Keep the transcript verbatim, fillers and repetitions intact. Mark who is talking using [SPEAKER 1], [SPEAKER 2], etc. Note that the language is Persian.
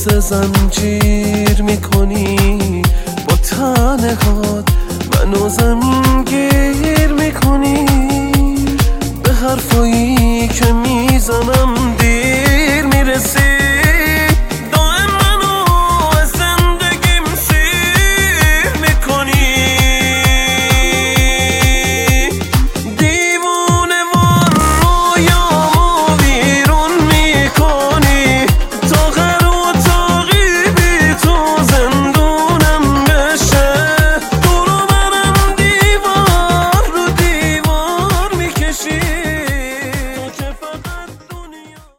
[SPEAKER 1] مثل زنجیر میکنی، با تنهات منو زمین گیر میکنی. به حرفایی که میزنم